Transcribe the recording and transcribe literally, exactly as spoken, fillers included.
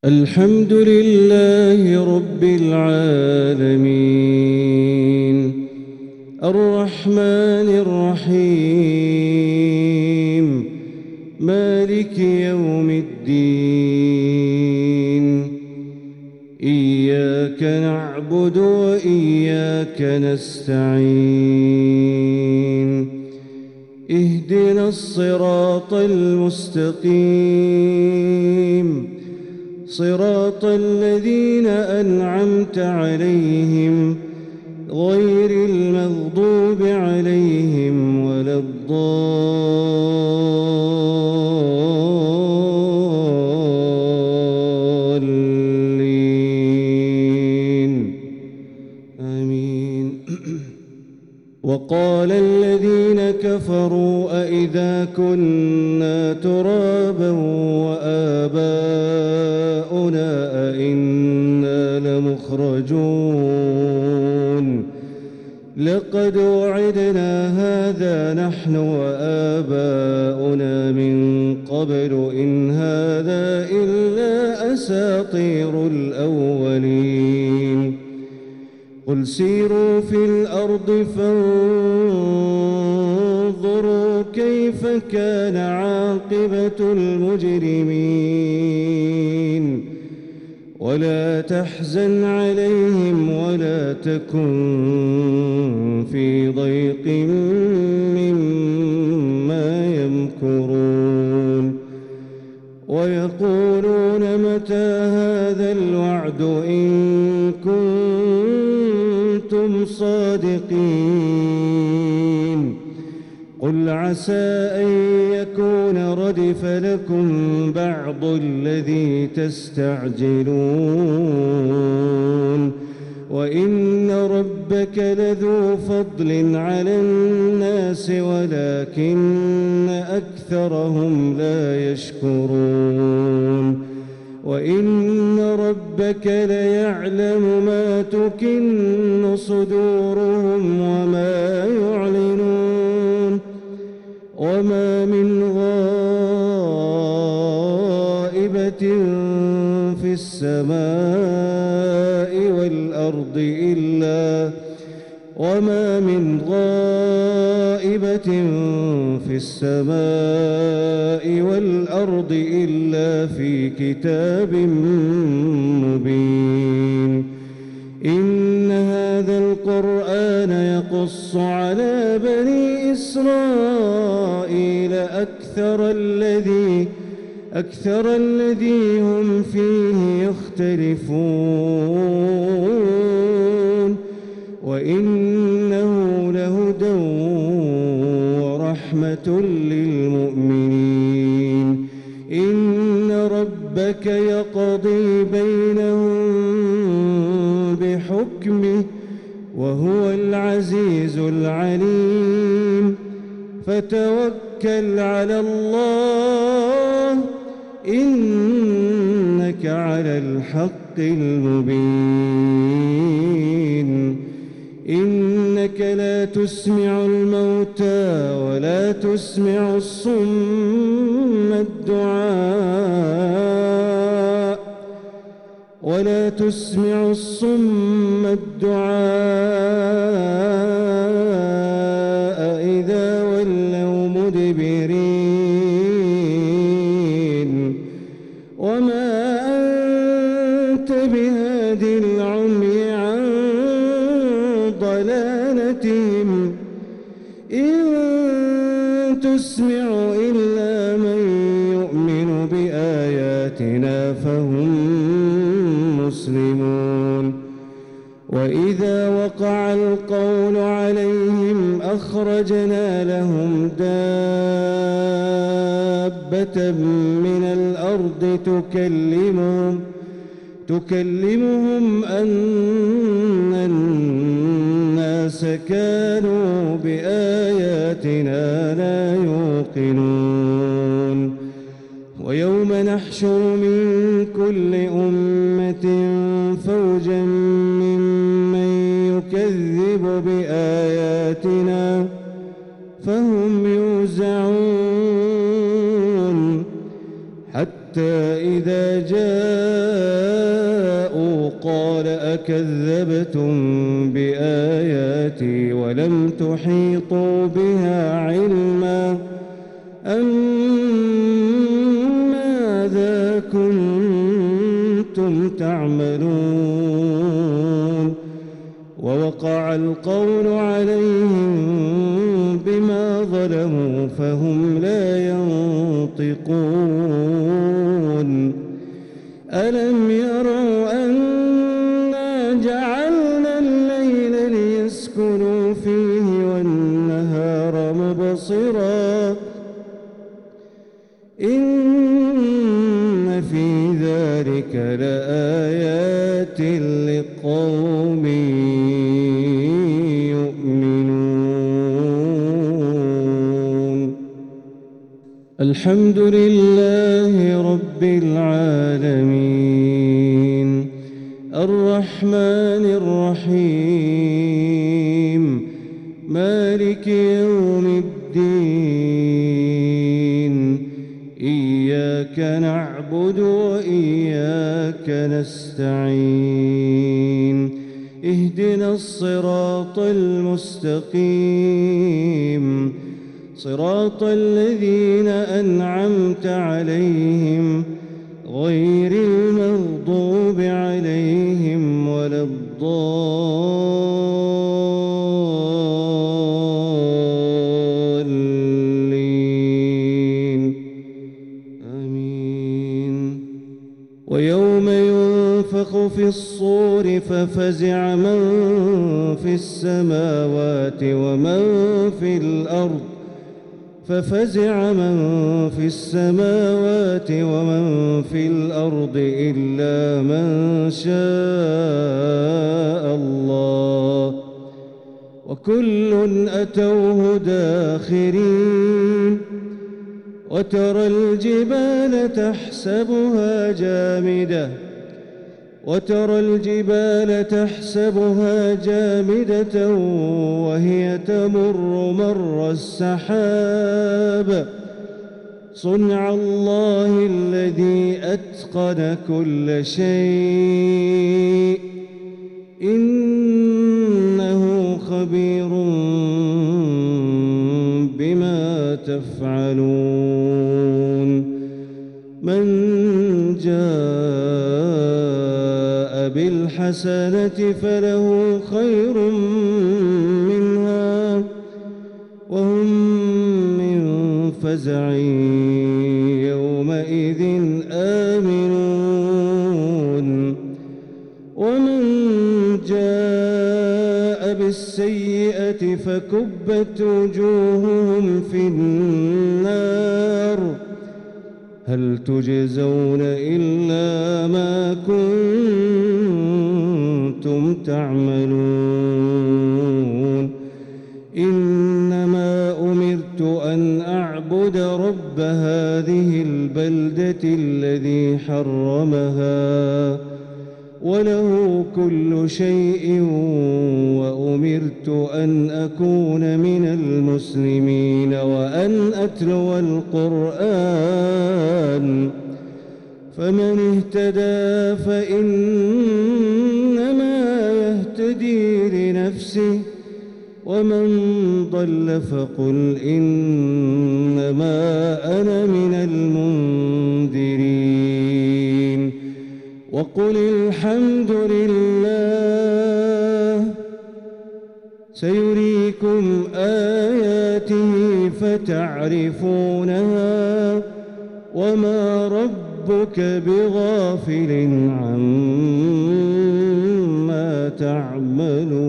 الحمد لله رب العالمين الرحمن الرحيم مالك يوم الدين إياك نعبد وإياك نستعين اهدنا الصراط المستقيم صراط الذين أنعمت عليهم غير المغضوب عليهم ولا الضالين آمين. وقال الذين كفروا أئذا كنا ترابا وآباؤنا أئنا لمخرجون لقد وعدنا هذا نحن وآباؤنا من قبل إن هذا إلا أساطير الأولين قل سيروا في الأرض فانظروا كيف كان عاقبة المجرمين ولا تحزن عليهم ولا تكن في ضيق مما يمكرون ويقولون متى هذا الوعد إن كنتم صادقين قل عسى أن يكون ردف لكم بعض الذي تستعجلون وإن ربك لذو فضل على الناس ولكن أكثرهم لا يشكرون وإن ربك ليعلم ما تكن صدورهم وما يعلنون وما من غائبة في السماء والأرض إلا وما من غائبة في السماء والأرض إلا في كتاب مبين إن هذا القرآن يقص على بني إسرائيل أكثر الذي أكثر الذي هم فيه يختلفون وإنه لهدى ورحمة للمؤمنين إن ربك يقضي بينهم بحكمه وهو العزيز العليم فتوكل على الله إنك على الحق المبين إنك لا تسمع الموتى ولا تسمع الصم الدعاء ولا تسمع الصم الدعاء إذا ولوا مدبرين وما أنت بهاد العمي عن ضلالتهم إن تسمع إلا من يؤمن بآياتنا فهم مسلمون وإذا وقع القول عليهم أخرجنا لهم دابة من الأرض تكلمهم تكلمهم أن الناس كانوا بآياتنا لا يوقنون ويوم نحشر من كل أمة فوجا ممن يكذب بآياتنا فهم يوزعون حتى حتى إذا جاءوا قال أكذبتم بآياتي ولم تحيطوا بها علما أم ماذا كنتم تعملون ووقع القول عليهم بما ظلموا فهم لا ينطقون ألم يروا أنا جعلنا الليل ليسكنوا فيه والنهار مبصرا إن في ذلك لآيات لقوم يؤمنون. الحمد لله رب العالمين الرحمن الرحيم مالك يوم الدين إياك نعبد وإياك نستعين اهدنا الصراط المستقيم صراط الذين أنعمت عليهم غير المغضوب عليهم ولا الضالين آمين. ويوم ينفخ في الصور ففزع من في السماوات ومن في الأرض ففزع من في السماوات ومن في الأرض إلا من شاء الله وكل أتوه داخرين. وترى الجبال تحسبها جامدة وترى الجبال تحسبها جامدة وهي تمر مر السحاب صنع الله الذي أتقن كل شيء إنه خبير بما تفعلون. من جاء بالحسنة فله خير منها وهم من فزع يومئذ آمنون. ومن جاء بالسيئة فكبت وجوههم في النار هل تجزون إلا ما كنتم تعملون. إنما أمرت أن أعبد رب هذه البلدة الذي حرمها وله كل شيء وأمرت أن أكون من المسلمين وأن أتلو القرآن فمن اهتدى فإنما يهتدي لنفسه ومن ضل فقل إنما أنا من المنذرين. وقل الحمد لله سيريكم آياته فتعرفونها وما ربك بغافل عما تعملون.